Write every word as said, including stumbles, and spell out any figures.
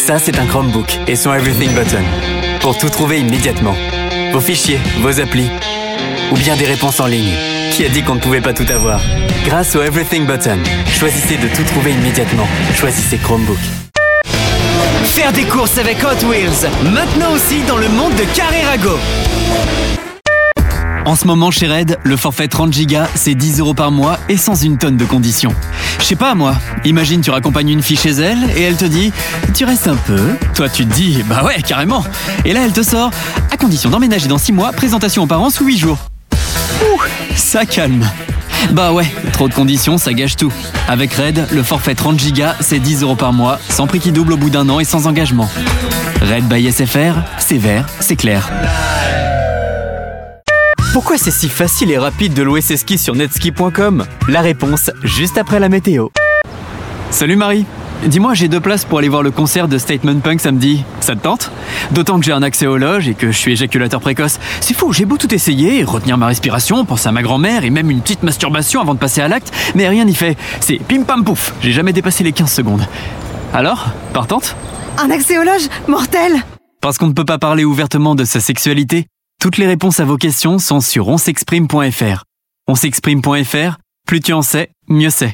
Ça, c'est un Chromebook et son Everything Button. Pour tout trouver immédiatement. Vos fichiers, vos applis, ou bien des réponses en ligne. Qui a dit qu'on ne pouvait pas tout avoir? Grâce au Everything Button, choisissez de tout trouver immédiatement. Choisissez Chromebook. Faire des courses avec Hot Wheels, maintenant aussi dans le monde de Carrerago. En ce moment chez Red, le forfait trente gigas, c'est dix euros par mois et sans une tonne de conditions. Je sais pas moi, imagine tu raccompagnes une fille chez elle et elle te dit « Tu restes un peu ?» Toi tu te dis « Bah ouais, carrément !» Et là elle te sort « À condition d'emménager dans six mois, présentation aux parents sous huit jours. » Ouh, ça calme. Bah ouais, trop de conditions, ça gâche tout. Avec Red, le forfait trente gigas, c'est dix euros par mois, sans prix qui double au bout d'un an et sans engagement. Red by S F R, c'est vert, c'est clair. Pourquoi c'est si facile et rapide de louer ses skis sur netski point com? La réponse, juste après la météo. Salut Marie. Dis-moi, j'ai deux places pour aller voir le concert de Statement Punk samedi. Ça te tente? D'autant que j'ai un accès aux loges et que je suis éjaculateur précoce. C'est fou, j'ai beau tout essayer, retenir ma respiration, penser à ma grand-mère et même une petite masturbation avant de passer à l'acte, mais rien n'y fait. C'est pim pam pouf, j'ai jamais dépassé les quinze secondes. Alors, partante? Un accès aux loges? Mortel! Parce qu'on ne peut pas parler ouvertement de sa sexualité? Toutes les réponses à vos questions sont sur on s'exprime point f r. on s'exprime point f r, plus tu en sais, mieux c'est.